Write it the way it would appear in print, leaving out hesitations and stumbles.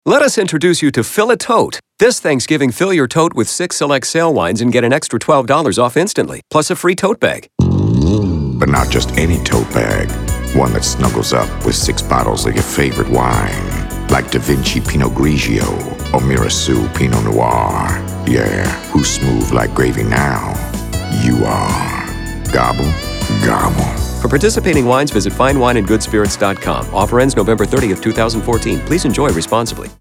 Let us introduce you to Fill a Tote. This Thanksgiving, fill your tote with 6 select sale wines and get an extra $12 off instantly, plus a free tote bag. But not just any tote bag. One that snuggles up with 6 bottles of your favorite wine, like Da Vinci Pinot Grigio or Mirasul Pinot Noir. Yeah, who's smooth like gravy now? You are. Gobble, gobble. For participating wines, visit finewineandgoodspirits.com. Offer ends November 30th, 2014. Please enjoy responsibly.